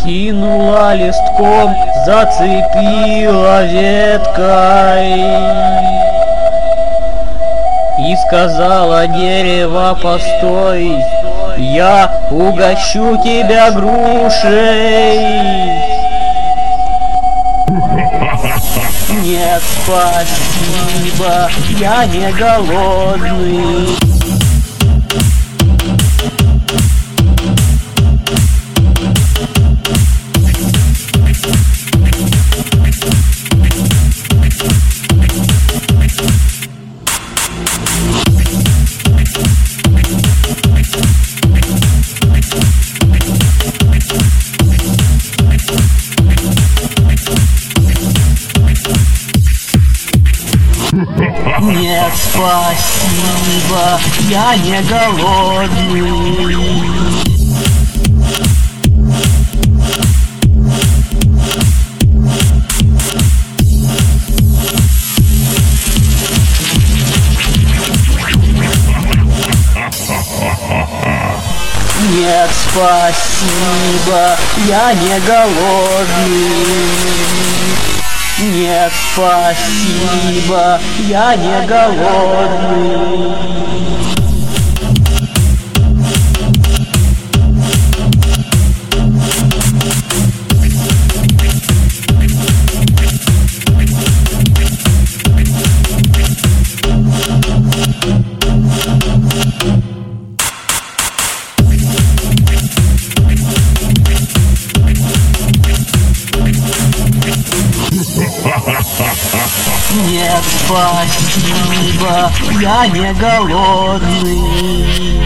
Кинула листком, зацепила веткой и сказала: дерево, постой, я угощу тебя грушей. Нет, спасибо, я не голодный. Нет, спасибо, я не голодный. Нет, спасибо, я не голодный. Нет, спасибо, я не голодный. Нет, спасибо, я не голодный.